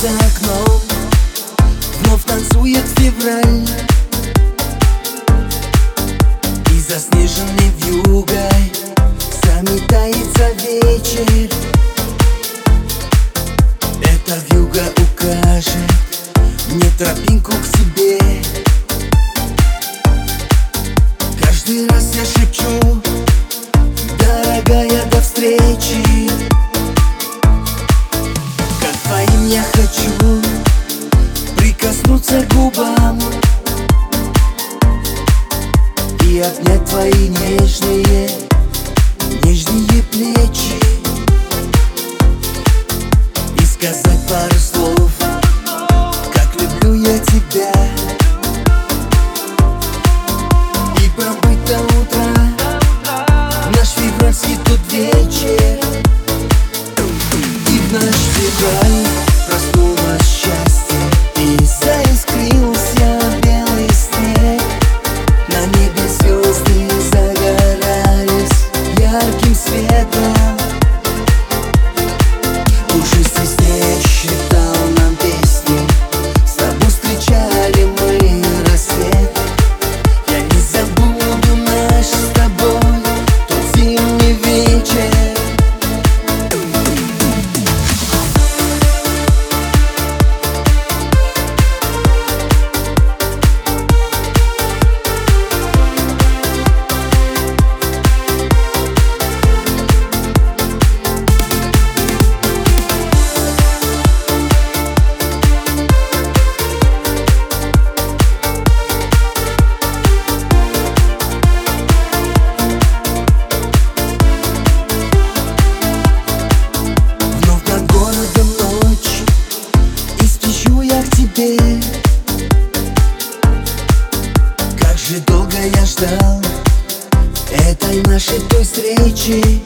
за окном вновь танцует февраль, и заснеженный вьюгой заметается вечер. Эта вьюга укажет мне тропинку к тебе. Каждый раз я шепчу: дорогая, до встречи. Как твоим я хочу прикоснуться к губам и обнять твои нежные плечи, и сказать пару слов, как люблю я тебя, и пробыть до утра наш февральский тут вечер. И в наш февраль проснулось счастье, и заискрился белый снег. На небе звезды загорались ярким светом. Пушистый снег считал нам песни, с тобой встречали мы рассвет. Я не забуду наш с тобой тот зимний вечер. Как же долго я ждал этой нашей той встречи.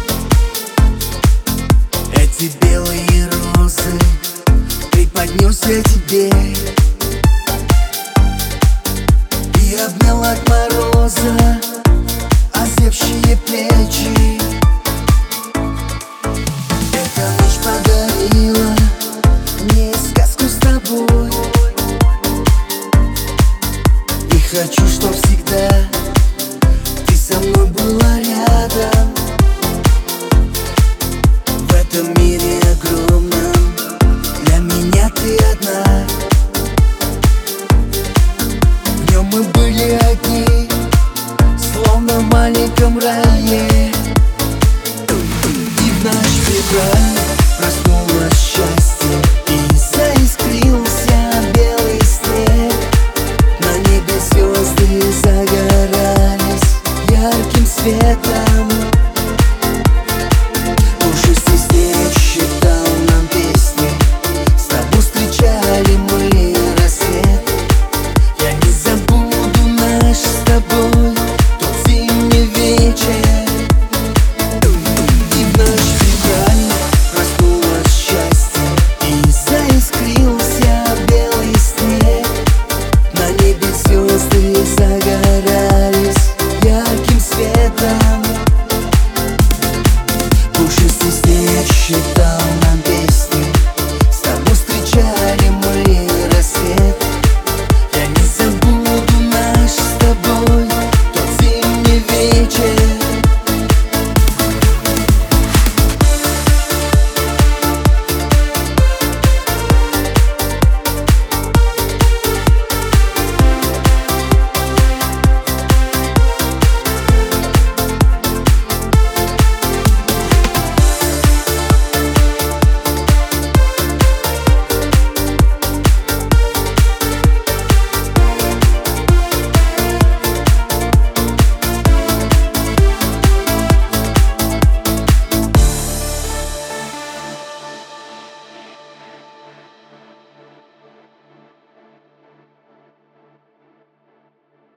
Эти белые розы преподнес я тебе и обнял от мороза.